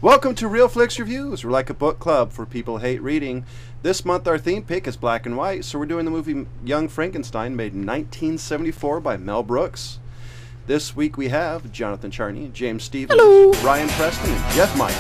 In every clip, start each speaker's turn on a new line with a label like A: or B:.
A: Welcome to Real Flicks Reviews. We're like a book club for people who hate reading. This month our theme pick is black and white, so we're doing the movie Young Frankenstein, made in 1974 by Mel Brooks. This week we have Jonathan Charney, James Stevens,
B: Hello.
A: Ryan Preston, and Jeff Mike.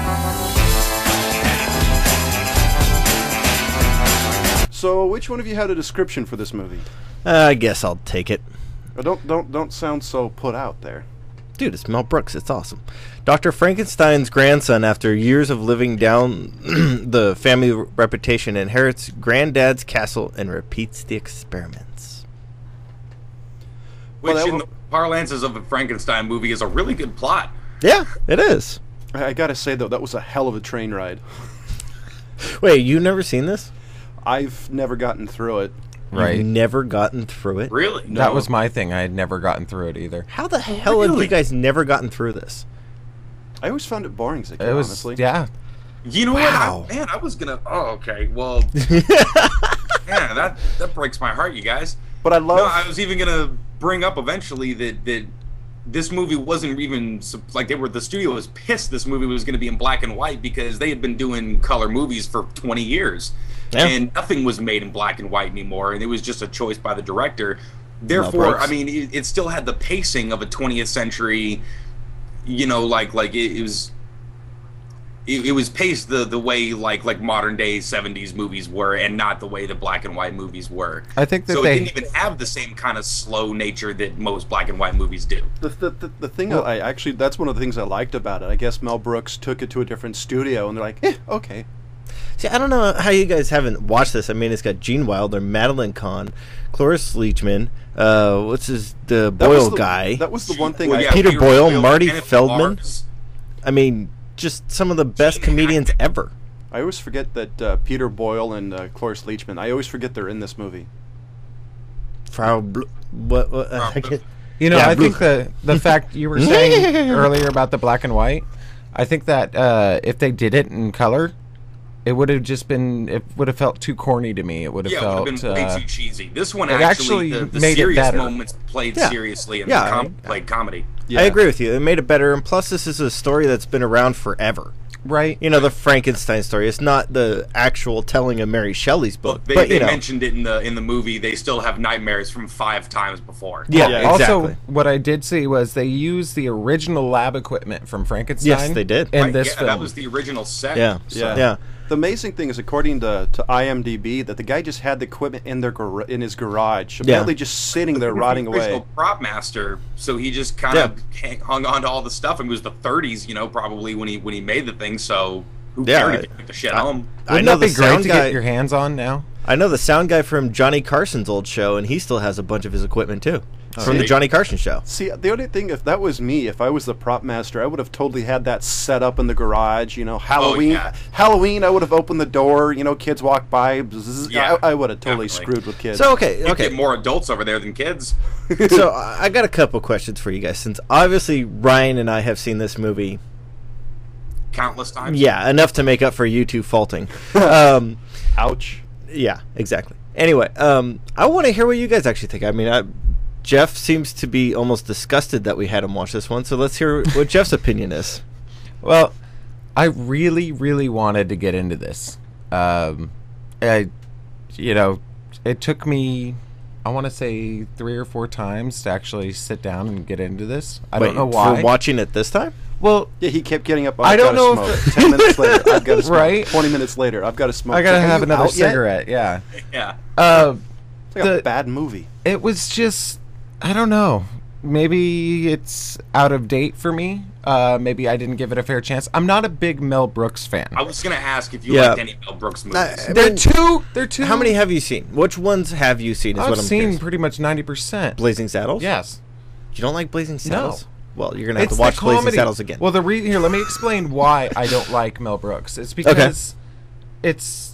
A: So, which one of you had a description for this movie?
B: I guess I'll take it.
A: Don't sound so put out there.
B: Dude, it's Mel Brooks. It's awesome. Dr. Frankenstein's grandson, after years of living down the family reputation, inherits granddad's castle and repeats the experiments.
C: Which,
A: Well,
C: in the parlances of a Frankenstein movie, is a really good plot.
B: Yeah, it is.
A: I gotta say, though, that was a hell of a train ride.
B: Wait, you've never seen this?
A: I've never gotten through it.
D: Right.
B: You've never gotten through it?
C: Really?
A: No.
D: That was my thing. I had never gotten through it either.
B: How the hell have
C: Really?
B: you guys never gotten through this?
A: I always found it boring as a kid,
D: It was,
A: honestly.
D: yeah.
C: You know
B: Wow.
C: what? I was gonna. Oh, okay. Well, yeah, that breaks my heart, you guys.
A: But I love...
C: No, I was even gonna bring up eventually that this movie wasn't even like the studio was pissed this movie was going to be in black and white because they had been doing color movies for 20 years.
B: Yeah.
C: And nothing was made in black and white anymore, and it was just a choice by the director.
B: Mel
C: Therefore,
B: Brooks.
C: I mean, it still had the pacing of a 20th century, you know, like it was paced the way like modern day 70s movies were, and not the way the black and white movies were.
D: I think that
C: So
D: they...
C: it didn't even have the same kind of slow nature that most black and white movies do.
A: The thing that's one of the things I liked about it. I guess Mel Brooks took it to a different studio, and they're like, okay.
B: See, I don't know how you guys haven't watched this. I mean, it's got Gene Wilder, Madeline Kahn, Cloris Leachman, the Boyle guy.
A: That was the one thing
C: Well,
A: I...
C: yeah,
B: Peter Boyle, Marty
C: Kenneth
B: Feldman.
C: Lars.
B: I mean, just some of the best comedians ever.
A: I always forget that Peter Boyle and Cloris Leachman, I always forget they're in this movie.
B: Frau what
C: Frau Bl-
D: You know,
B: Yeah,
D: I think the fact you were saying earlier about the black and white, I think that if they did it in color, it would have just been, it would have felt too corny to me. It would have
C: Yeah, it
D: felt...
C: would have been way too cheesy. This one
D: it
C: actually,
D: actually
C: the
D: made it
C: serious
D: better.
C: moments played
B: Yeah.
C: seriously, and
B: Yeah,
C: played comedy.
B: I agree with you. It made it better, and plus, this is a story that's been around forever.
D: Right.
B: You know, the Frankenstein story. It's not the actual telling of Mary Shelley's book,
C: Look, they
B: but you know,
C: mentioned it in the movie. They still have nightmares from 5 times before.
B: yeah,
A: Yeah,
B: exactly.
D: Also, what I did see was they used the original lab equipment from Frankenstein.
B: Yes, they did.
D: In
C: Right,
D: this
C: yeah,
D: film.
C: that was the original set.
B: yeah,
A: Yeah.
B: yeah.
A: The amazing thing is, according to IMDb, that the guy just had the equipment in his garage, apparently just sitting there rotting
C: The original
A: away.
C: prop master, so he just kind of hung on to all the stuff. And it was the 30s, you know, probably when he made the thing. So who
B: Yeah,
C: cared if he took the shit home?
B: I
D: Wouldn't
B: know
D: that
B: the
D: be great
B: sound
D: to
B: guy.
D: get your hands on now?
B: I know the sound guy from Johnny Carson's old show, and he still has a bunch of his equipment too from the
C: See?
B: Johnny Carson show.
A: See, the only thing, if that was me, if I was the prop master, I would have totally had that set up in the garage. You know, Halloween.
C: yeah.
A: Halloween, I would have opened the door. You know, kids walk by. Bzzz,
C: Yeah,
A: I would have totally
C: definitely.
A: screwed with kids.
B: So okay,
C: You
B: okay.
C: get more adults over there than kids.
B: So I got a couple questions for you guys, since obviously Ryan and I have seen this movie.
C: Countless times.
B: Yeah, enough to make up for you two faulting.
A: Ouch.
B: Yeah, exactly. Anyway, I want to hear what you guys actually think. I mean, Jeff seems to be almost disgusted that we had him watch this one, so let's hear what Jeff's opinion is.
D: Well, I really, really wanted to get into this. It took me, I want to say 3 or 4 times to actually sit down and get into this. I don't know why.
B: For watching it this time?
D: Well,
A: Yeah, he kept getting up.
D: I don't know
A: Smoke.
D: if
A: 10 minutes later, I've got to smoke.
D: Right?
A: 20 minutes later, I've got to smoke.
D: I gotta
A: Are
D: have
A: you
D: another
A: out yet?
D: cigarette. Yeah.
C: Yeah.
A: It's like a
D: The-
A: bad movie.
D: It was just, I don't know. Maybe it's out of date for me. Maybe I didn't give it a fair chance. I'm not a big Mel Brooks fan.
C: I was gonna ask if you
B: Yeah.
C: liked any Mel Brooks movies.
D: They're two. They're two.
B: How many have you seen? Which ones have you seen is
D: I've
B: what I'm
D: seen
B: curious.
D: pretty much 90%.
B: Blazing Saddles?
D: Yes.
B: You don't like Blazing Saddles? Well, you're going to have
D: It's
B: to
D: the
B: watch Blazing
D: comedy.
B: Saddles again.
D: Well, here, let me explain why I don't like Mel Brooks. It's because it's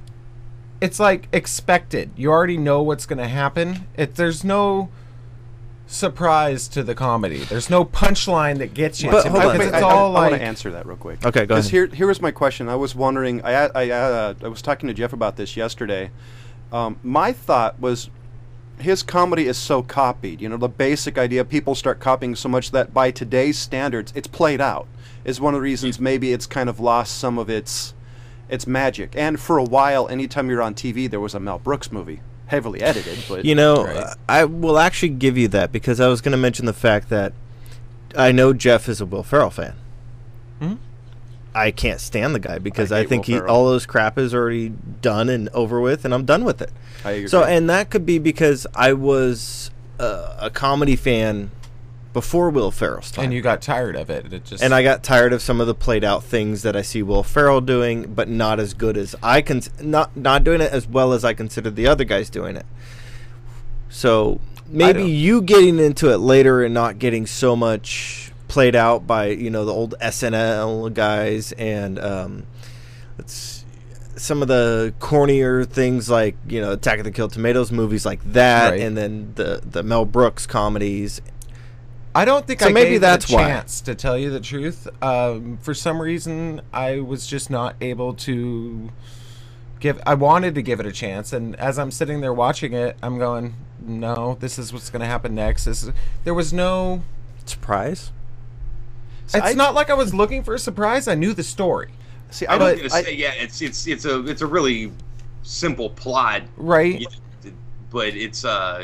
D: like expected. You already know what's going to happen. There's no surprise to the comedy. There's no punchline that gets you.
B: But hold on.
D: Because
A: I
D: it's all
A: want
D: like
A: to answer that real quick.
B: Okay, go
A: Because
B: ahead.
A: here was my question. I was wondering. I was talking to Jeff about this yesterday. My thought was, his comedy is so copied. You know, the basic idea, people start copying so much that by today's standards, it's played out. Is one of the reasons maybe it's kind of lost some of its magic. And for a while, anytime you're on TV, there was a Mel Brooks movie, heavily edited. But
B: You know,
D: Right.
B: I will actually give you that because I was going to mention the fact that I know Jeff is a Will Ferrell fan.
D: Hmm?
B: I can't stand the guy because
A: I
B: I
A: hate
B: think
A: Will Ferrell.
B: all those crap is already done and over with, and I'm done with it.
A: I agree.
B: So, and that could be because I was a comedy fan before Will Ferrell's time.
D: And you got tired of it. It just
B: And I got tired of some of the played out things that I see Will Ferrell doing, but not as good as I can, not doing it as well as I consider the other guys doing it. So maybe
D: don't-
B: you getting into it later and not getting so much played out by, you know, the old SNL guys and some of the cornier things like, you know, Attack of the Killed Tomatoes movies like that,
D: Right.
B: and then the Mel Brooks comedies.
D: I don't think
B: So
D: I
B: maybe
D: gave
B: that's
D: it a
B: why.
D: chance, to tell you the truth. For some reason, I was just not able to I wanted to give it a chance, and as I'm sitting there watching it, I'm going, no, this is what's going to happen next. There was no...
B: Surprise?
D: It's not like I was looking for a surprise. I knew the story.
A: See,
C: I
A: I
C: was
A: don't.
C: gonna say, yeah, it's a really simple plot,
D: Right.
C: but it's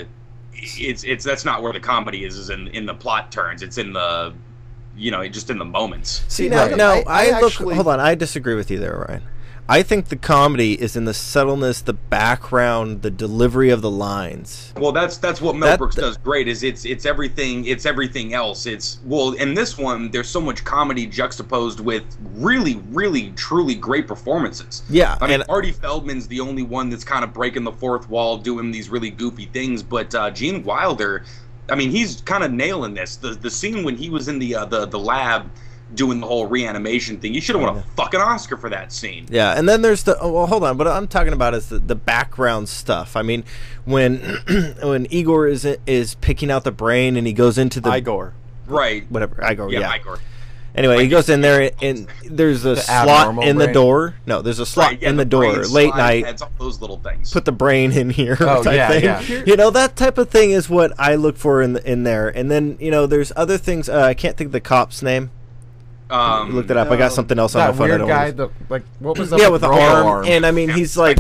C: that's not where the comedy is in the plot turns. It's in the, you know, just in the moments.
A: See,
B: No,
A: now,
B: no,
A: I
B: I look.
A: actually,
B: Hold on, I disagree with you there, Ryan. I think the comedy is in the subtleness, the background, the delivery of the lines.
C: Well, that's what Mel
B: That-
C: Brooks does great. Is it's everything else. Well, in this one, there's so much comedy juxtaposed with really, really, truly great performances.
B: Yeah,
C: I mean,
B: and
C: Artie Feldman's the only one that's kind of breaking the fourth wall, doing these really goofy things. But Gene Wilder, I mean, he's kind of nailing this. The scene when he was in the lab doing the whole reanimation thing, you should have won a fucking Oscar for that scene.
B: yeah, and then there's the. Oh, well, hold on, but I'm talking about is the background stuff. I mean, when when Igor is picking out the brain and he goes into the
A: Igor.
C: Right.
B: whatever Igor,
C: Yeah,
B: yeah.
C: Igor.
B: Anyway, he goes in there and there's a slot
D: abnormal
B: in the
D: brain.
B: door. No, there's a slot
C: Right, yeah,
B: in the
C: brain
B: door. Late
C: slide
B: night.
C: heads, all those little things.
B: Put the brain in here
D: Oh,
B: type
D: yeah,
B: thing.
D: yeah.
B: You know, that type of thing is what I look for in there. And then, you know, there's other things. I can't think of the cop's name. Looked it up. I got something else on my
D: That
B: phone. I
D: weird
B: don't
D: guy,
B: wanna-
D: what was the
B: yeah, with the
D: robo
B: arm. And I mean, he's like,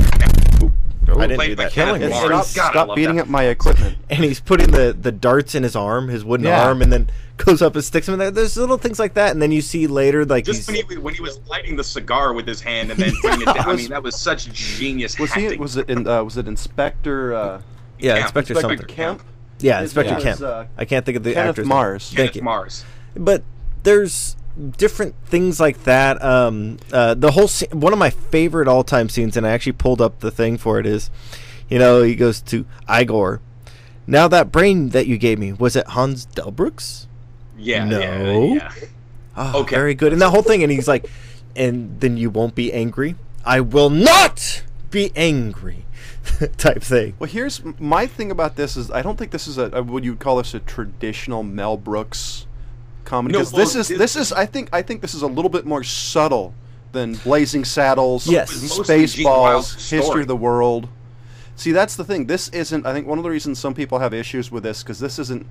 B: I didn't
C: Played
B: do
C: by
B: that.
C: Kenneth
D: Killing me.
C: Lawrence. God, I
A: Stop
C: love
A: beating
C: that.
A: up my equipment.
B: And he's putting the darts in his arm, his wooden
D: Yeah.
B: arm, and then goes up and sticks him in there. There's little things like that. And then you see later, like,
C: Just
B: he's,
C: when he was lighting the cigar with his hand and then putting it down. I mean, that was such genius
A: Was
C: acting.
A: he? Was it Inspector?
B: yeah,
C: Yeah,
B: Inspector
A: Inspector
B: something.
A: Kemp.
B: Yeah, Inspector
A: It
B: Kemp.
A: was,
B: I can't think of the
A: Kenneth
B: actor's
A: Mars.
B: name.
C: Kenneth
B: Thank you.
C: Mars.
B: But there's different things like that. The whole one of my favorite all-time scenes, and I actually pulled up the thing for it, is, you know, he goes to Igor. Now that brain that you gave me, was it Hans Delbrooks?
C: Yeah.
B: No.
C: Yeah.
B: Oh,
C: Okay.
B: very good. And that whole thing, and he's like, and then you won't be angry. I will not be angry, type thing.
A: Well, here's my thing about this is I don't think this is a would you call this a traditional Mel Brooks comedy?
C: No,
A: Because
C: well,
A: this is I think this is a little bit more subtle than Blazing Saddles,
B: Yes.
C: Mostly Gene Wilder's
A: Spaceballs, History
C: story.
A: of the World. See, that's the thing. This isn't. I think one of the reasons some people have issues with this because this isn't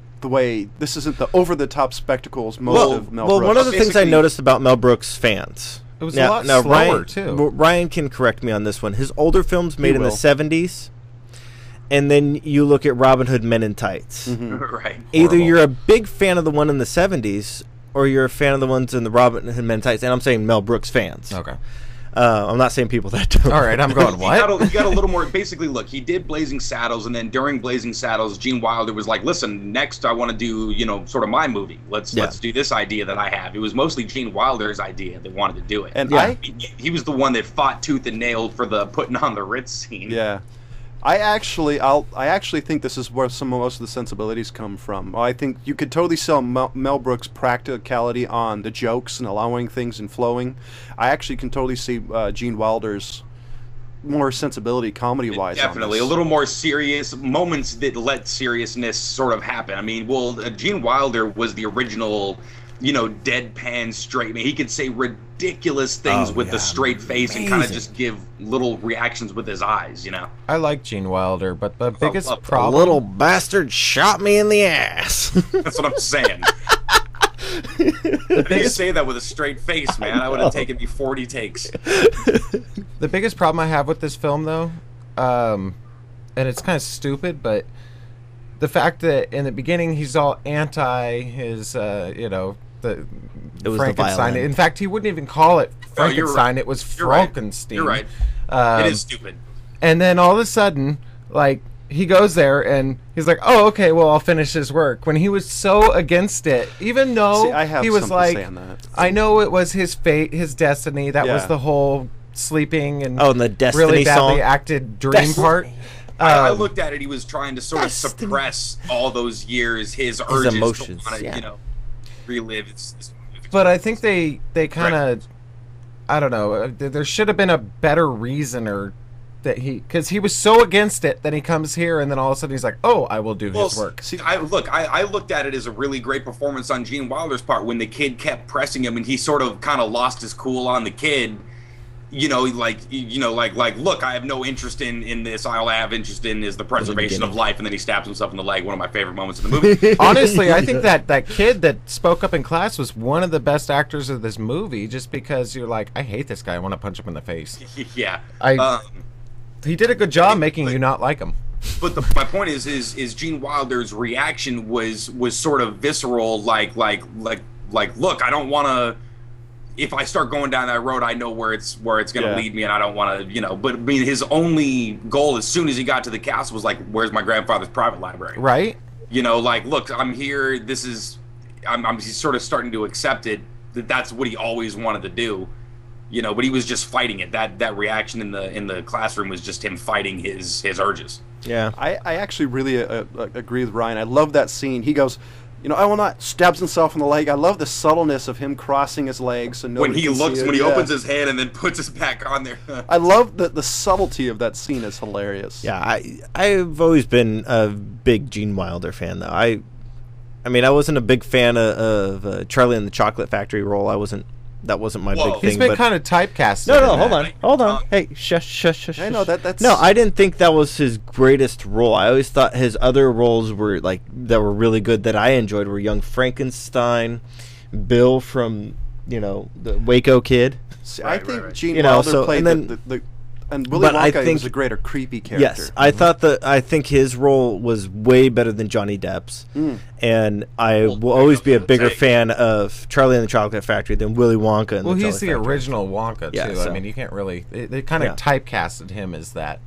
A: the over-the-top spectacles most of Mel
B: well,
A: Brooks.
B: one of the things I
C: Basically-
B: noticed about Mel Brooks fans.
D: It was a lot slower,
B: Ryan,
D: too.
B: Ryan can correct me on this one. His older films made in the
A: will.
B: 70s, and then you look at Robin Hood Men in Tights.
C: Right.
B: Either
D: Horrible.
B: you're a big fan of the one in the 70s, or you're a fan of the ones in the Robin Hood Men in Tights, and I'm saying Mel Brooks fans.
D: Okay.
B: I'm not saying people that don't.
D: All right, I'm going, what?
C: You got a little more. Basically, look, he did Blazing Saddles, and then during Blazing Saddles, Gene Wilder was like, "Listen, next I want to do, you know, sort of my movie. Let's do this idea that I have." It was mostly Gene Wilder's idea that wanted to do it,
A: And
B: Yeah.
C: he was the one that fought tooth and nail for the putting on the Ritz scene.
A: Yeah, I actually think this is where most of the sensibilities come from. I think you could totally sell Mel Brooks' practicality on the jokes and allowing things and flowing. I actually can totally see Gene Wilder's more sensibility comedy-wise.
C: Definitely, a little more serious moments that let seriousness sort of happen. I mean, well, Gene Wilder was the original deadpan straight man. He could say ridiculous things with the straight face and kind of just give little reactions with his eyes.
D: I like Gene Wilder, but the biggest
B: A
D: problem.
B: little bastard shot me in the ass.
C: That's what I'm saying. You say that with a straight face, man. I would have taken me 40 takes.
D: The biggest problem I have with this film, though, and it's kind of stupid, but the fact that in the beginning he's all anti his, the Frankenstein.
B: violin.
D: In fact, he wouldn't even call it
C: Oh, you're
D: Frankenstein.
C: right.
D: It was
C: You're right.
D: Frankenstein.
C: You're right. It is stupid.
D: And then all of a sudden, like, he goes there and he's like, "Oh, okay, well, I'll finish his work." When he was so against it, even though
A: See, I have
D: he was
A: something
D: like,
A: to say on that.
D: "I know it was his fate, his destiny." That was
A: Yeah.
D: the whole sleeping and
B: Oh, and the Destiny
D: really badly
B: song.
D: acted dream
B: Destiny.
D: part.
C: I
D: Um,
C: looked at it. He was trying to sort of
B: Destiny.
C: suppress all those years, his urges
B: emotions,
C: to want to,
B: yeah.
C: relive.
D: But I think they kind of, I don't know. There should have been a better reason, or that because he was so against it. Then he comes here, and then all of a sudden he's like, "Oh, I will do his work."
A: See,
C: I looked at it as a really great performance on Gene Wilder's part when the kid kept pressing him, and he sort of kind of lost his cool on the kid. Like, look, I have no interest in this. All I have interest in is the preservation of life. And then he stabs himself in the leg. One of my favorite moments in the movie.
D: Honestly, I think that kid that spoke up in class was one of the best actors of this movie, just because you're like, I hate this guy. I want to punch him in the face.
C: Yeah.
D: He did a good job making you not like him.
C: But my point is Gene Wilder's reaction was sort of visceral, like look, I don't want to. If I start going down that road, I know where it's going to lead me, and I don't want to, But I mean, his only goal, as soon as he got to the castle, was like, "Where's my grandfather's private library?"
D: Right?
C: Look, I'm here. This is, he's sort of starting to accept it. That's what he always wanted to do, But he was just fighting it. That reaction in the classroom was just him fighting his urges.
B: Yeah.
A: I actually really agree with Ryan. I love that scene. He goes, I will not, stabs himself in the leg. I love the subtleness of him crossing his legs. And
C: when he opens
A: his
C: his hand and then puts his back on there.
A: I love the subtlety of that scene is hilarious.
B: Yeah, I've always been a big Gene Wilder fan, though. I mean, I wasn't a big fan of Charlie and the Chocolate Factory role. That wasn't my big thing.
D: He's been
B: but
D: kind of typecast.
B: No, hold on. Hey, shush.
A: I know that's
B: No, I didn't think that was his greatest role. I always thought his other roles were that were really good that I enjoyed were Young Frankenstein, Bill from the Waco Kid.
A: See,
C: Right,
A: I think
C: right.
A: Gene Wilder played
B: and
A: the and Willy
B: but I
A: Wonka
B: think-
A: was a greater creepy character.
B: Yes, I think his role was way better than Johnny Depp's, and I will always be a bigger fan of Charlie and the Chocolate Factory than Willy Wonka. And
D: Well,
B: the
D: he's
B: Chocolate
D: the
B: Factory.
D: original Wonka too.
B: Yeah, so-
D: I mean, you can't really. They kind of typecasted him as that.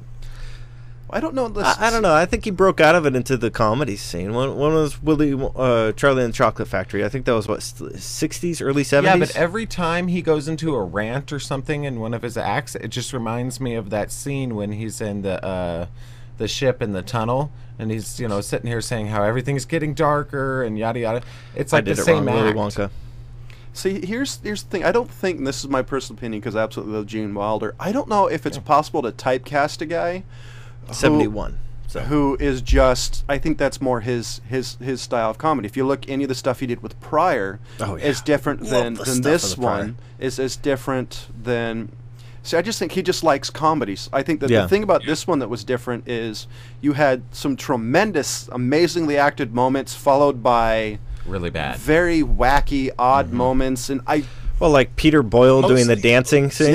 A: I don't know.
B: I don't know. I think he broke out of it into the comedy scene. One was Charlie and the Chocolate Factory. I think that was 60s, early 70s.
D: Yeah, but every time he goes into a rant or something in one of his acts, it just reminds me of that scene when he's in the ship in the tunnel, and he's sitting here saying how everything's getting darker and yada yada. It's like
B: I did
D: the
B: it
D: same
B: wrong, Willy
D: act.
B: Wonka.
A: See, here's the thing. I don't think, and this is my personal opinion because I absolutely love Gene Wilder. I don't know if it's possible to typecast a guy
B: 71. So.
A: who is just. I think that's more his style of comedy. If you look any of the stuff he did with Pryor,
B: Oh, yeah.
A: is different
B: Love
A: than
B: the stuff
A: this
B: of the Pryor.
A: one. Is different than. See, I just think he just likes comedies. I think that
B: Yeah.
A: the thing about this one that was different is you had some tremendous, amazingly acted moments followed by
D: Really bad.
A: very wacky, odd moments, and
B: Well, like Peter Boyle doing the
C: Mostly-
B: dancing scene.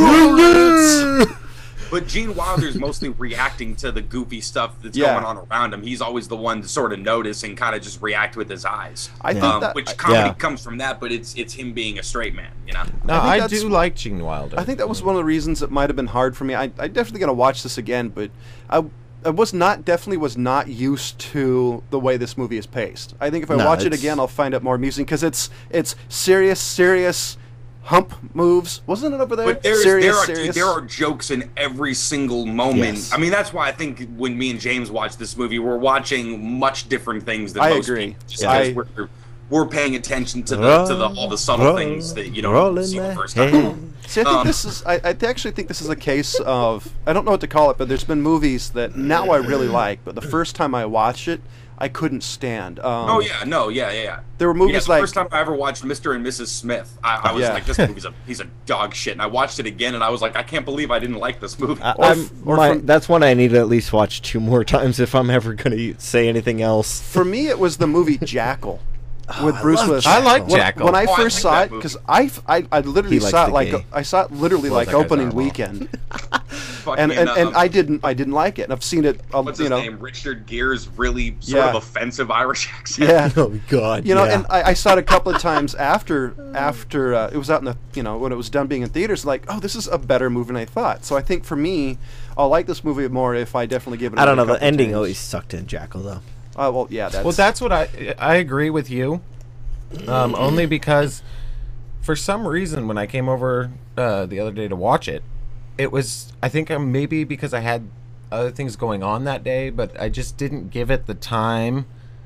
A: yeah.
C: But Gene Wilder's mostly reacting to the goofy stuff that's
A: Yeah.
C: going on around him. He's always the one to sort of notice and kind of just react with his eyes.
A: I think that
C: which comedy
B: Yeah.
C: comes from that, but it's him being a straight man,
D: No,
A: I think
D: I
A: that's-
D: do like Gene Wilder.
A: I think that was one of the reasons it might have been hard for me. I definitely gotta watch this again, but I was not used to the way this movie is paced. I think if I
B: No,
A: watch it
B: it's-
A: again, I'll find it more amusing because it's serious hump moves. Wasn't it over there?
C: But there are jokes in every single moment.
B: Yes.
C: I mean, that's why I think when me and James watch this movie, we're watching much different things than
A: I
C: most
A: agree.
C: people. Just
A: Yeah.
C: because we're paying attention to all the subtle things that you
B: roll
C: don't
B: in
C: see the
B: my
C: first
B: head.
C: time.
A: See, I think this is. I actually think this is a case of. I don't know what to call it, but there's been movies that now I really like, but the first time I watched it, I couldn't stand.
C: Oh yeah, no, yeah.
A: There were movies
C: the
A: like
C: first time I ever watched Mr. and Mrs. Smith, I was
A: Yeah.
C: like, this movie's a piece of dog shit, and I watched it again, and I was like, I can't believe I didn't like this movie.
B: That's one I need to at least watch 2 more times if I'm ever going to say anything else.
A: for me, it was the movie Jackal with
B: I
A: Bruce
B: love
A: Willis.
D: I like
A: When-
D: Jackal.
A: When I
C: Oh, I
A: first
C: like
A: saw
C: that
A: it,
C: movie.
A: because I literally
B: He likes
A: saw it
B: the
A: like
B: gay.
A: I saw it literally
D: Well,
A: like
D: that guy's
A: opening
D: horrible.
A: weekend,
C: Fucking,
A: and I didn't like it. And I've seen it,
C: what's his name? Richard Gere's really sort
A: Yeah.
C: of offensive Irish accent.
A: Yeah.
B: Oh, God.
A: You know,
B: yeah.
A: and I saw it a couple of times after it was out in the when it was done being in theaters. Like, oh, this is a better movie than I thought. So I think for me, I'll like this movie more if I definitely give it.
B: I don't know.
A: another
B: The
A: couple
B: ending
A: times.
B: always sucked in Jackal, though.
A: Well, yeah, that's
D: Well, that's what I agree with you. Only because for some reason when I came over the other day to watch it, it was I think maybe because I had other things going on that day, but I just didn't give it the time.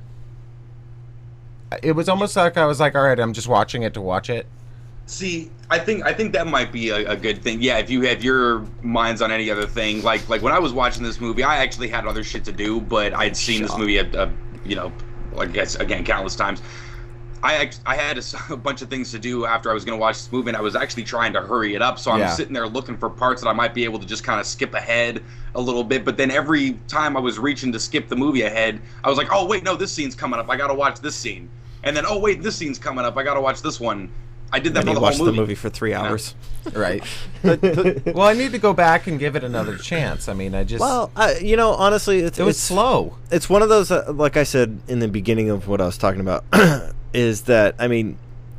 D: It was almost like I was like, all right, I'm just watching it to watch it.
C: See, I think that might be a good thing. Yeah, if you have your minds on any other thing, like when I was watching this movie, I actually had other shit to do, but I'd seen this movie I guess again countless times. I had a bunch of things to do after I was going to watch this movie, and I was actually trying to hurry it up. So I'm
D: Yeah.
C: sitting there looking for parts that I might be able to just kind of skip ahead a little bit. But then every time I was reaching to skip the movie ahead, I was like, oh, wait, no, this scene's coming up. I got to watch this scene. And then, oh, wait, this scene's coming up. I got to watch this one. I did that
B: And
C: for
B: you
C: the
B: watched
C: whole
B: the
C: movie.
B: movie for 3 hours.
D: Right. Well, I need to go back and give it another chance. I mean, I just
B: Well, honestly,
D: it was slow.
B: It's one of those, like I said in the beginning of what I was talking about, is that, I mean,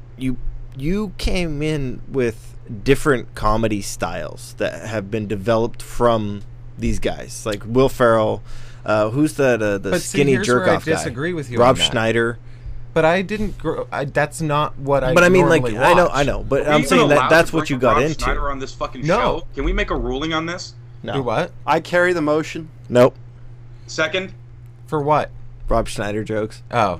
B: you came in with different comedy styles that have been developed from these guys, like Will Ferrell. Who's that? The
D: But see,
B: skinny
D: here's where I
B: jerk-off guy.
D: disagree with you
B: Rob
D: on that.
B: Schneider.
D: But I didn't grow. That's not what I.
B: But I mean, like,
D: normally
B: I
D: watch.
B: know, but
C: Are we
B: I'm
C: even
B: saying
C: allowed
B: that's
C: to
B: what you
C: bring
B: got
C: Rob
B: into.
C: Schneider on this fucking
D: No.
C: show? Can we make a ruling on this?
B: No.
D: Do what?
A: I carry the motion.
B: Nope.
C: Second?
D: For what?
B: Rob Schneider jokes.
D: Oh,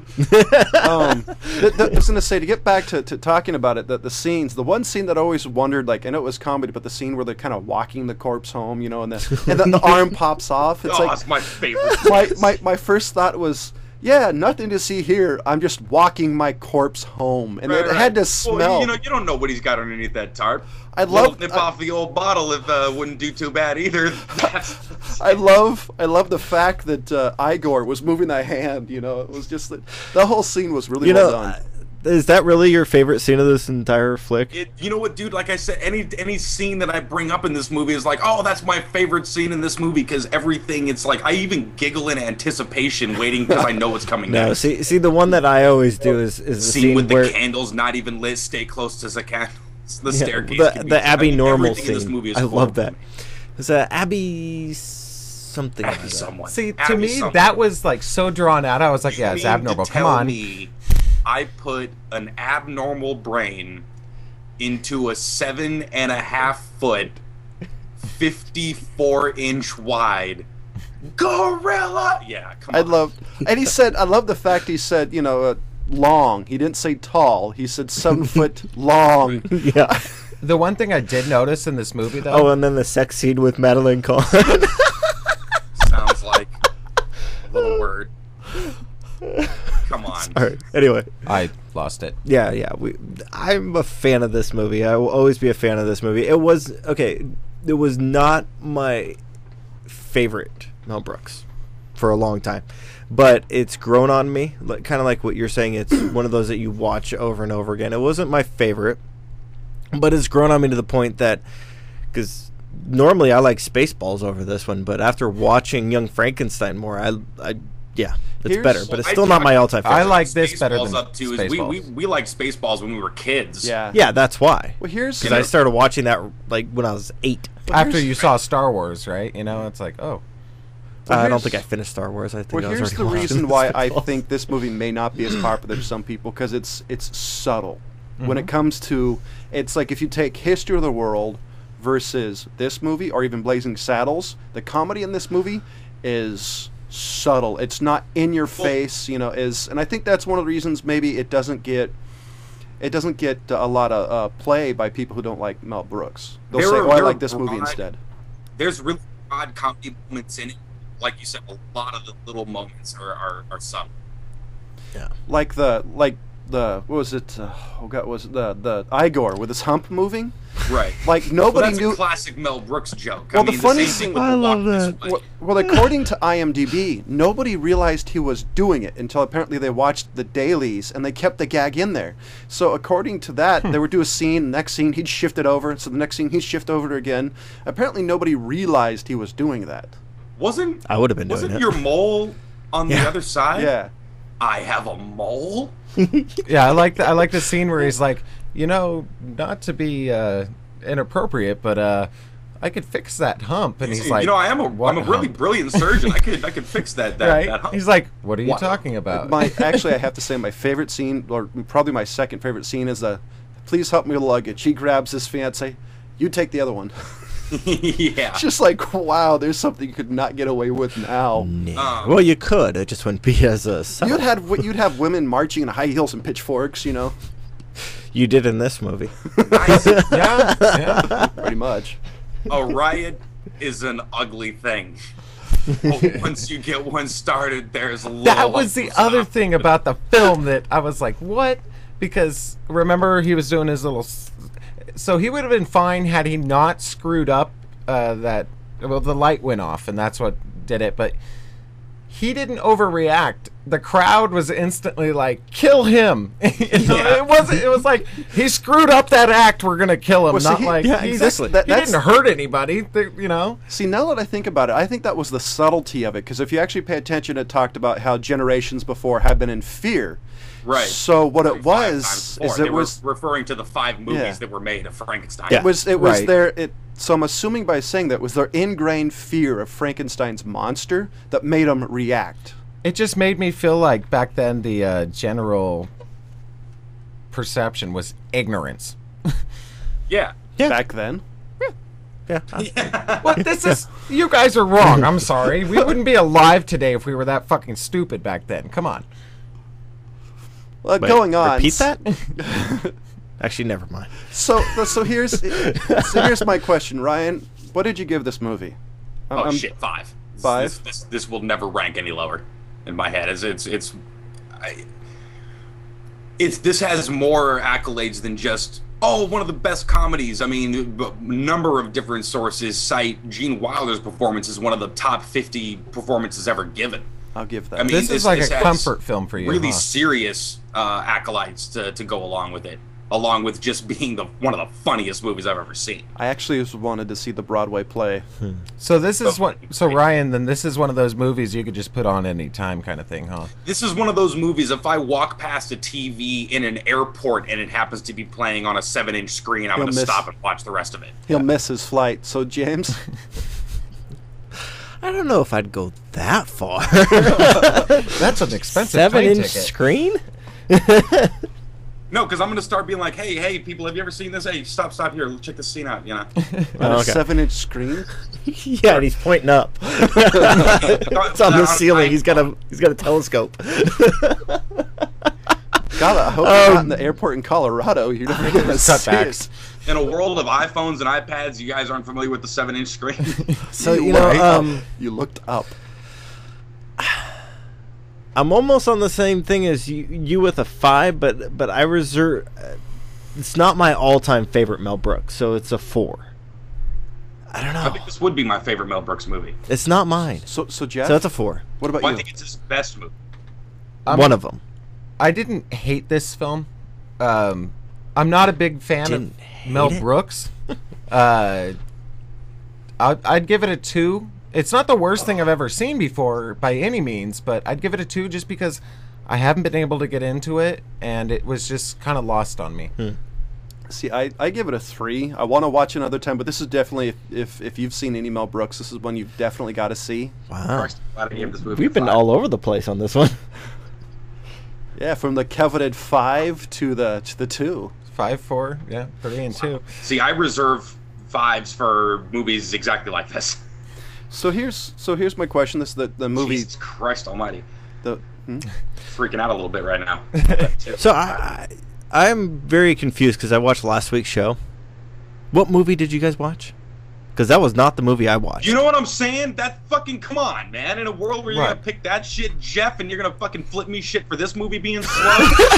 A: I was going to say, to get back to talking about it, the scenes, the one scene that I always wondered, like, I know it was comedy, but the scene where they're kind of walking the corpse home, and the arm pops off. It's
C: Oh,
A: like,
C: that's my favorite.
A: my first thought was, yeah, nothing to see here. I'm just walking my corpse home, and it had to smell.
C: Well, you don't know what he's got underneath that tarp.
A: I love-
C: nip off the old bottle if wouldn't do too bad either.
A: I love the fact that Igor was moving that hand. It was just the whole scene was really well done.
B: Is that really your favorite scene of this entire flick?
C: You know what, dude? Like I said, any scene that I bring up in this movie is like, oh, that's my favorite scene in this movie because everything. It's like I even giggle in anticipation, waiting because I know what's coming
B: No,
C: next.
B: see, the one that I always do is the
C: Scene
B: scene
C: with
B: where
C: the candles not even lit. Stay close to the candles. The
B: yeah,
C: staircase.
B: the Abby Normal
C: everything in this
B: scene.
C: movie is
B: I
C: horrible
B: love
C: to
B: that.
C: me.
B: It's Abby something.
C: Abby
B: like that.
C: someone.
D: see, to
C: Abby
D: me,
C: something.
D: that was like so drawn out. I was like, yeah,
C: You
D: it's
C: mean to
D: abnormal. Come
C: tell
D: on.
C: me I put an abnormal brain into a 7.5 foot, 54-inch wide gorilla. Yeah, come on.
A: I love the fact he said, long. He didn't say tall. He said 7 foot long.
B: Yeah.
D: The one thing I did notice in this movie, though,
B: Oh, and then the sex scene with Madeline Kahn.
C: Sounds like a little word. Come on.
B: All right. Anyway,
D: I lost it.
B: yeah. I'm a fan of this movie. I will always be a fan of this movie. It was not my favorite Mel Brooks for a long time, but it's grown on me. Kind of like what you're saying. It's one of those that you watch over and over again. It wasn't my favorite, but it's grown on me to the point that, because normally I like Spaceballs over this one, but after watching Young Frankenstein more, it's better. But it's still not my all-time favorite.
D: I like this better
C: Spaceballs
D: than
C: up too is
D: Spaceballs.
C: we liked Spaceballs when we were kids.
A: Yeah.
B: Yeah, that's why.
A: Well, here's
B: Because I started watching that like when I was 8.
D: After you saw Star Wars, right? It's like, oh.
B: I don't think I finished Star Wars. I think
A: Well,
B: I was
A: here's
B: already
A: the
B: watching
A: reason why I
B: Spaceballs.
A: think this movie may not be as popular to some people, because it's subtle. When it comes to, it's like if you take History of the World versus this movie, or even Blazing Saddles, the comedy in this movie is subtle. It's not in your face, and I think that's one of the reasons maybe it doesn't get a lot of play by people who don't like Mel Brooks. They'll say, "Oh, I like this movie instead."
C: There's really odd comedy moments in it. like you said, a lot of the little moments are subtle.
A: Like the what was it? Oh God, was it the Igor with his hump moving?
C: Right.
A: Like
C: Well,
A: nobody
C: that's
A: knew.
C: a classic Mel Brooks joke.
A: Well,
C: I
A: the
C: mean,
A: funny
C: same thing
A: thing-
C: with
B: I
C: the
B: love
C: walk this
B: that.
C: way.
A: Well, according to IMDb, nobody realized he was doing it until apparently they watched the dailies and they kept the gag in there. So according to that, they would do a scene, next scene he'd shift it over, so the next scene he'd shift over it again. Apparently nobody realized he was doing that.
C: Wasn't
B: I would have been doing
C: wasn't
B: it.
C: your mole on the
B: Yeah.
C: other side?
A: Yeah.
C: I have a mole.
D: Yeah, I like the scene where he's like, not to be inappropriate, but I could fix that hump, and he's like,
C: I'm a
D: "What
C: really
D: hump?"
C: brilliant surgeon. I could fix that
D: Right?
C: that hump.
D: He's like, what are you
C: What?
D: talking about?
A: Actually, I have to say my favorite scene, or probably my second favorite scene, is the "Please help me with luggage." He grabs his fiance. You take the other one.
C: Yeah.
A: It's just like, wow, there's something you could not get away with now.
B: Well, you could. It just wouldn't be as subtle.
A: You'd have women marching in high heels and pitchforks,
B: You did in this movie.
C: Nice.
D: yeah.
A: pretty much.
C: A riot is an ugly thing. But once you get one started, there's
D: That was the other thing about the film that I was like, what? Because remember, he was doing his little. So he would have been fine had he not screwed up that. Well, the light went off, and that's what did it. But he didn't overreact. The crowd was instantly like, "Kill him!" It wasn't. It was like he screwed up that act. We're gonna kill him.
A: Well, see,
D: Not
A: he-
D: like
B: yeah,
D: he's-
B: exactly.
A: That-
D: he
A: that's-
D: didn't hurt anybody.
A: See, now that I think about it, I think that was the subtlety of it. Because if you actually pay attention, it talked about how generations before had been in fear.
C: Right.
A: So what it
C: 5
A: was
C: times
A: is
C: four.
A: it
C: They were
A: was
C: referring to the 5 movies
A: Yeah.
C: that were made of Frankenstein.
B: Yeah.
A: it was
D: Right.
A: their. So I'm assuming by saying that was their ingrained fear of Frankenstein's monster that made them react.
D: It just made me feel like back then the general perception was ignorance.
C: Yeah.
B: Yeah.
A: Back then.
B: Yeah.
D: Well, this is you guys are wrong. I'm sorry. We wouldn't be alive today if we were that fucking stupid back then. Come on.
A: Wait,
B: Wait,
A: going on.
B: Repeat that? Actually, never mind.
A: So here's my question, Ryan. What did you give this movie?
C: Oh shit, 5.
A: 5?
C: This will never rank any lower in my head. This has more accolades than just one of the best comedies. I mean, a number of different sources cite Gene Wilder's performance as one of the top 50 performances ever given.
A: I'll give that.
C: I mean,
D: This is like
C: this
D: a
C: has
D: comfort film for you.
C: Really
D: huh?
C: serious accolades to go along with it, along with just being one of the funniest movies I've ever seen.
A: I actually just wanted to see the Broadway play.
D: So this is what. So Ryan, then this is one of those movies you could just put on any time, kind of thing, huh?
C: This is one of those movies, if I walk past a TV in an airport and it happens to be playing on a 7-inch screen, I'm
A: You'll
C: going to
A: miss-
C: stop and watch the rest of it.
A: He'll miss his flight. So James,
B: I don't know if I'd go that far.
D: That's an expensive plane
B: 7-inch
D: ticket.
B: screen?
C: No, because I'm going to start being like, hey, people, have you ever seen this? Hey, stop here, check this scene out,
A: on
B: Oh,
A: a
B: okay.
A: 7-inch screen.
B: Yeah, and he's pointing up. It's on the ceiling. He's got a telescope.
A: God, I hope you're not in the airport in Colorado. You're never going to see
D: Cutbacks.
A: it.
C: In a world of iPhones and iPads, you guys aren't familiar with the 7-inch screen?
B: So
A: Right? You looked up.
B: I'm almost on the same thing as you with a 5, but I reserve. It's not my all-time favorite Mel Brooks, so it's a 4. I don't
C: I
B: know.
C: think this would be my favorite Mel Brooks movie.
B: It's not mine,
A: So Jeff,
B: so it's a 4.
A: what about
C: Well, I
A: you?
C: think it's his best movie.
B: One of them.
D: I didn't hate this film. I'm not a big fan
B: Didn't
D: of Mel
B: hate it?
D: Brooks. I'd give it a 2. It's not the worst thing I've ever seen before by any means, but I'd give it a 2 just because I haven't been able to get into it, and it was just kind of lost on me.
A: See, I give it a 3. I want to watch another time, but this is definitely, if you've seen any Mel Brooks, this is one you've definitely got to see.
B: Wow.
C: Christ, I'm glad I gave this movie
B: We've
C: a
B: been
C: 5.
B: all over the place on this one.
A: Yeah, from the coveted 5 to the 2.
D: 5, 4, yeah, 3 and 2.
C: See, I reserve 5s for movies exactly like this.
A: So here's my question. This is the movie.
C: Jesus Christ almighty.
A: The
C: Freaking out a little bit right now.
B: So I'm very confused because I watched last week's show. What movie did you guys watch? because that was not the movie I watched.
C: You know what I'm saying? That fucking, come on, man. In a world where you're
D: Right.
C: gonna pick that shit, Jeff, and you're gonna fucking flip me shit for this movie being slow.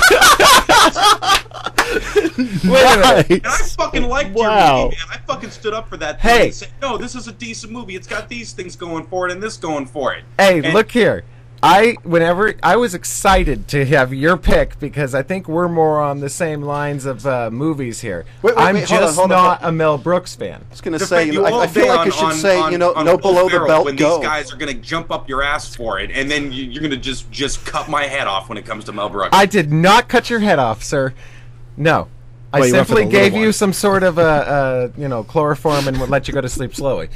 D: Wait a minute.
C: And I fucking liked your
B: Wow.
C: movie, man. I fucking stood up for that thing
D: Hey.
C: and said, no, this is a decent movie. It's got these things going for it and this going for it.
D: Hey,
C: And-
D: look here. Whenever I was excited to have your pick because I think we're more on the same lines of movies here.
A: Wait,
D: I'm
A: hold on,
D: just
A: hold on,
D: not
A: hold
D: a Mel Brooks fan.
A: I was going to
C: Defend
A: say, you
C: you
A: know,
C: all
A: I feel
C: day
A: like you should say, you know, no
C: Will
A: below the
C: Ferrell
A: belt
C: when
A: go.
C: these guys are gonna jump up your ass for it, and then you're gonna just cut my head off when it comes to Mel Brooks.
D: I did not cut your head off, sir. No. I
B: Well, you went for
D: simply
B: the little
D: gave you
B: one.
D: some sort of chloroform and would let you go to sleep slowly.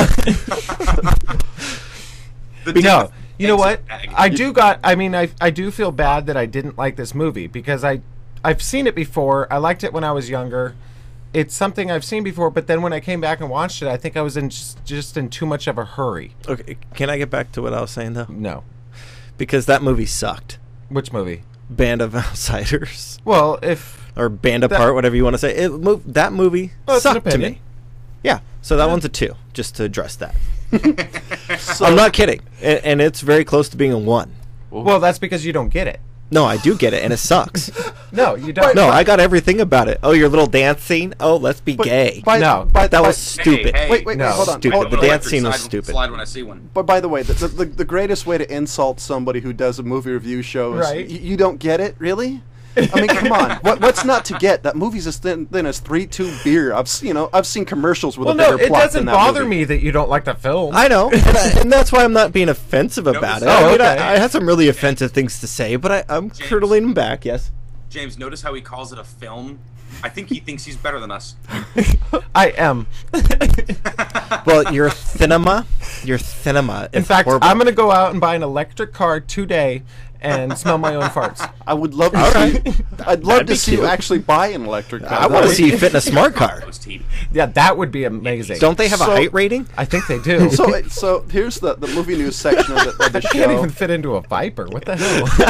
D: No, you know what? I do feel bad that I didn't like this movie because I've seen it before. I liked it when I was younger. It's something I've seen before, but then when I came back and watched it, I think I was in just in too much of a hurry.
B: Okay, can I get back to what I was saying though?
D: No.
B: Because that movie sucked.
D: Which movie?
B: Band of Outsiders
D: Well, if
B: or Band Apart, whatever you want to say. That movie
D: Well, it's an
B: sucked to
D: opinion.
B: me. Yeah, so that one's a 2, just to address that.
A: So,
B: I'm not kidding, and it's very close to being a 1.
D: well, that's because you don't get it.
B: No, I do get it, and it sucks.
D: No, you don't.
B: No, I got everything about it. Oh, your little dance scene? Oh, let's be gay.
D: No,
B: That was stupid.
C: Hey,
A: Wait,
D: No.
A: hold on.
B: Stupid.
A: Hold-
B: The
C: I'm gonna
B: dance
C: let
B: scene
C: your
B: was
C: slide-
B: stupid.
C: Slide when I see one.
A: But by the way, the greatest way to insult somebody who does a movie review show is
D: Right.
A: you don't get it, really? I mean, come on. What's not to get? That movie's as thin as 3-2 beer. I've seen commercials with
D: Well,
A: a bigger
D: no, it
A: plot
D: doesn't
A: than that
D: bother
A: movie.
D: me that you don't like the film.
B: I know, and that's why I'm not being offensive about it.
D: Oh,
B: I mean,
D: okay.
B: I had some really offensive things to say, but I'm curdling them back. Yes.
C: James, notice how he calls it a film? I think he thinks he's better than us.
D: I am.
B: Well, your cinema.
D: In fact, I'm going to go out and buy an electric car today and smell my own farts.
A: I would love to see. I'd love
B: That'd
A: to
B: be
A: see you
B: cute.
A: actually buy an electric car.
B: I want to see you fit in a smart car.
C: Those teeth.
D: Yeah, that would be amazing.
B: Don't they have a
A: So-
B: height rating?
D: I think they do.
A: So here's the movie news section of the
D: I can't
A: show.
D: even fit into a Viper. What the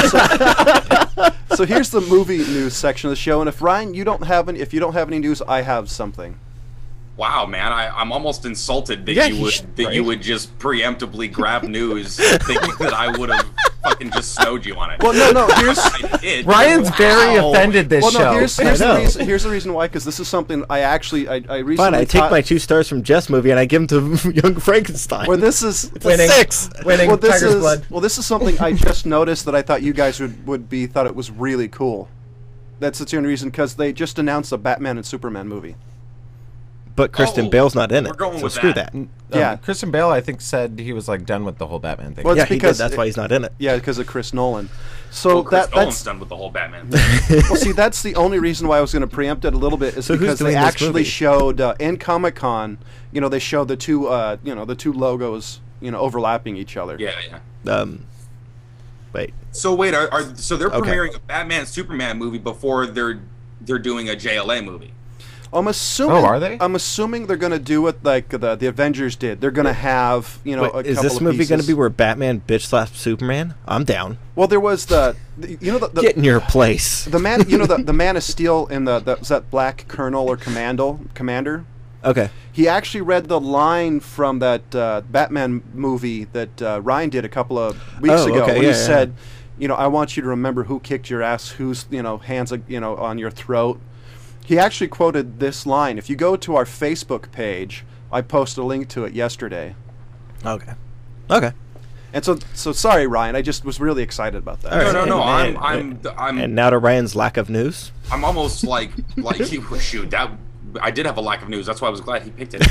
D: hell?
A: So here's the movie news section of the show. And if Ryan, you don't have any news, I have something.
C: Wow, man, I'm almost insulted that
B: Yeah,
C: you
B: you
C: would
B: should-
C: you would just preemptively grab news, thinking that I would have fucking just snowed you on it.
A: Well, no. Here's
C: I did.
D: Ryan's very
B: Wow.
D: offended this
A: well, no.
D: show.
A: Here's
B: I know.
A: here's the reason why. Because this is something I recently.
B: Fine, I take
A: taught-
B: my 2 stars from Jess movie and I give them to Young Frankenstein.
A: Where this is.
B: It's a
D: Winning.
B: 6.
D: Winning
A: Well, this
D: Tiger's
A: is
D: Blood.
A: well, this is something I just noticed that I thought you guys thought it was really cool. That's the only reason because they just announced a Batman and Superman movie.
B: But Kristen
C: Oh,
B: Bale's not in it.
C: we're going
B: so
C: with
B: screw
C: that.
B: that.
A: Yeah.
D: Christian Bale, I think, said he was like done with the whole Batman thing.
A: Well,
B: Yeah,
A: it's
B: he did.
A: because
B: That's why he's not in it.
A: Yeah, because of Chris Nolan. So
C: Well, Chris Nolan's
A: that's
C: done with the whole Batman.
A: well, see, that's the only reason why I was going to preempt it a little bit is
B: So who's
A: because
B: doing
A: they
B: this
A: actually
B: movie?
A: showed in Comic Con. They showed the two logos, overlapping each other.
C: Yeah.
B: Wait.
C: So wait, so they're
B: Okay.
C: premiering a Batman Superman movie before they're doing a JLA movie?
A: I'm assuming.
D: Oh, are they?
A: I'm assuming they're going to do what like the Avengers did. They're going to have
B: Wait,
A: a
B: is
A: couple
B: this
A: of
B: movie going to
A: pieces.
B: be where Batman bitch slaps Superman? I'm down.
A: Well, there was the
B: Get in your place.
A: the man the Man of Steel in was that Black Colonel or Commander.
B: Okay.
A: He actually read the line from that Batman movie that Ryan did a couple of weeks
B: Oh,
A: ago.
B: okay,
A: When
B: yeah,
A: he
B: yeah.
A: said, I want you to remember who kicked your ass, whose hands on your throat. He actually quoted this line. If you go to our Facebook page, I posted a link to it yesterday.
B: Okay. Okay.
A: And so sorry, Ryan. I just was really excited about that.
B: All right.
C: No.
B: And-
C: I'm
B: And now to Ryan's lack of news.
C: I'm almost like shoot that. I did have a lack of news. That's why I was glad he picked it.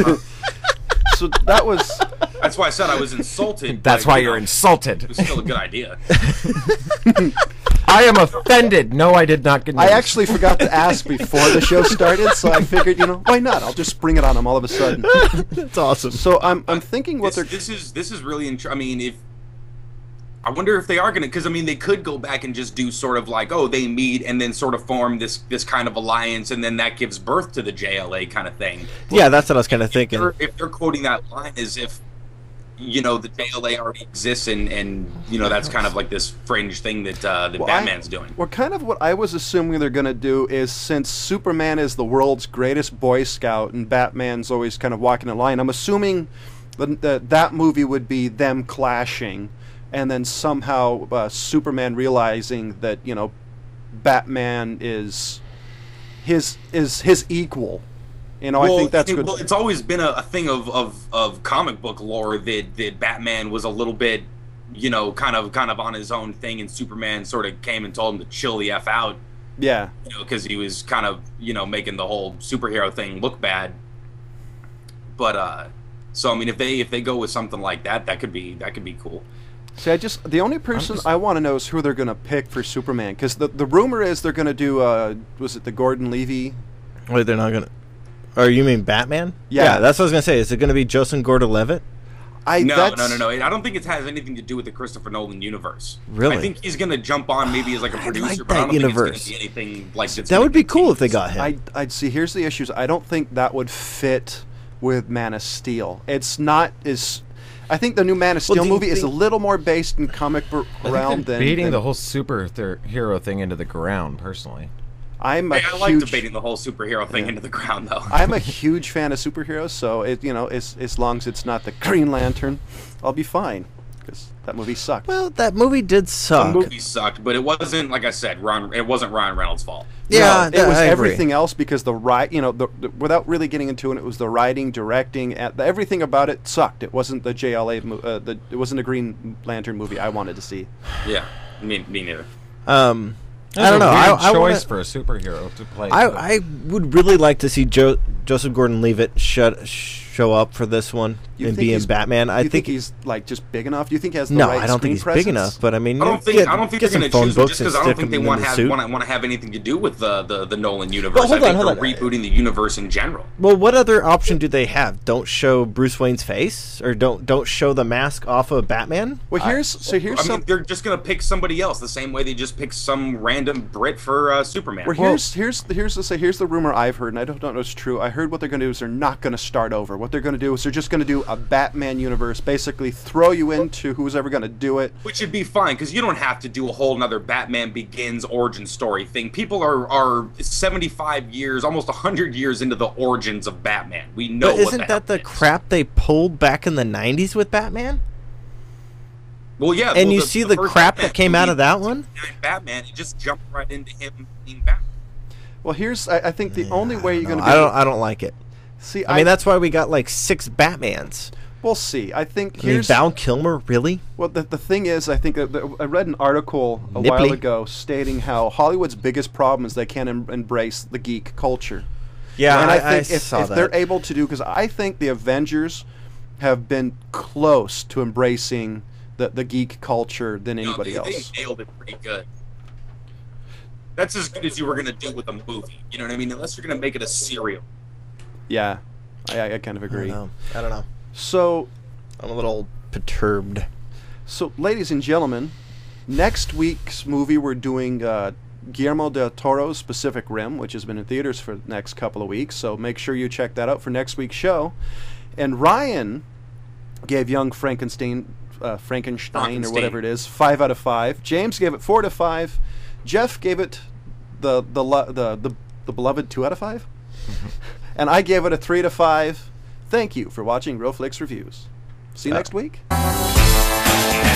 A: So that was.
C: That's why I said I was insulted.
D: That's
C: but,
D: why
C: you
D: you're
C: know, It
D: insulted.
C: was still a good idea.
D: I am offended. No, I did not get news.
A: I actually forgot to ask before the show started, so I figured, why not? I'll just spring it on them all of a sudden.
B: That's awesome.
A: So I'm thinking what they're.
C: This is really I mean, I wonder if they are gonna, because I mean they could go back and just do sort of like, oh, they meet and then sort of form this kind of alliance, and then that gives birth to the JLA kind of thing.
B: Yeah, that's what I was kind of thinking.
C: If they're quoting that line as if you know, the JLA already exists, and you know, that's kind of like this fringe thing that Batman's doing.
A: Well, kind of what I was assuming they're going to do is, since Superman is the world's greatest Boy Scout and Batman's always kind of walking the line, I'm assuming that movie would be them clashing, and then somehow Superman realizing that, you know, Batman is his equal. You know, well, I think that's good.
C: Well, it's always been a thing of comic book lore that Batman was a little bit, you know, kind of on his own thing, and Superman sort of came and told him to chill the F out.
A: Yeah.
C: You know, because he was kind of, you know, making the whole superhero thing look bad. But so I mean, if they go with something like that, that could be cool.
A: See, the only person I want to know is who they're going to pick for Superman, because the rumor is they're going to do was it the Gordon Levy?
B: Wait, they're not going to. Or you mean Batman?
A: Yeah,
B: that's what I was gonna say. Is it gonna be Joseph Gordon-Levitt?
C: No. I don't think it has anything to do with the Christopher Nolan universe.
B: Really?
C: I think he's gonna jump on maybe as like a producer,
B: like
C: but I don't
B: universe.
C: think it's gonna be anything like
B: that would be cool if they got him.
A: I'd see. Here's the issues. I don't think that would fit with Man of Steel. It's not as. I think the new Man of Steel movie is a little more based in comic book realm than
D: beating the whole superhero thing into the ground. Personally.
C: I like debating the whole superhero thing into the ground, though.
A: I'm a huge fan of superheroes, so as long as it's not the Green Lantern, I'll be fine. Because that movie sucked.
B: Well, that movie did suck.
C: The movie sucked, but it wasn't, like I said, it wasn't Ryan Reynolds' fault.
B: Yeah,
A: no, it was everything else, because without really getting into it, it was the writing, directing, everything about it sucked. It wasn't the JLA, it wasn't a Green Lantern movie I wanted to see.
C: Yeah, me neither.
B: I don't know. I
D: choice for a superhero to play.
B: I would really like to see Joseph Gordon-Levitt show up for this one and be in Batman.
A: I think he's like just big enough. Do you think he has the
B: no?
A: right
B: I don't think he's
A: presence?
B: big enough. But I mean,
C: I don't think they're going to choose him just because I don't think they want to have anything to do with the Nolan universe. I think they're rebooting the universe in general.
B: Well, what other option do they have? Don't show Bruce Wayne's face, or don't show the mask off of Batman.
A: Well,
C: they're just going to pick somebody else the same way they just pick some random Brit for Superman.
A: Well, here's the rumor I've heard, and I don't know if it's true. I heard what they're going to do is they're not going to start over. What they're going to do is they're just going to do a Batman universe, basically throw you into who's ever going to do it.
C: Which would be fine, because you don't have to do a whole nother Batman Begins origin story thing. People are 75 years, almost 100 years into the origins of Batman. We know.
B: But isn't that the crap they pulled back in the 90s with Batman?
C: Well, yeah.
B: And you see the crap that came out of that one?
C: Batman, it just jumped right into him being Batman.
A: Well, I think the only way you're going to.
B: I don't like it.
A: See,
B: I mean, that's why we got like 6 Batmans.
A: We'll see. I think
B: Val Kilmer, really?
A: Well, the thing is, I think I read an article a while ago stating how Hollywood's biggest problem is they can't embrace the geek culture.
B: Yeah,
A: and I think
B: if
A: they're able to do, because I think the Avengers have been close to embracing the geek culture than anybody else.
C: They nailed it pretty good. That's as good as you were going to do with a movie. You know what I mean? Unless you're going to make it a serial.
A: Yeah, I kind of agree.
B: I don't know.
A: So,
B: I'm a little perturbed.
A: So, ladies and gentlemen, next week's movie we're doing Guillermo del Toro's Pacific Rim, which has been in theaters for the next couple of weeks. So make sure you check that out for next week's show. And Ryan gave Young Frankenstein or whatever it is 5 out of 5. James gave it 4 out of 5. Jeff gave it the beloved 2 out of 5. And I gave it a 3 out of 5. Thank you for watching Real Flicks Reviews. See you next week.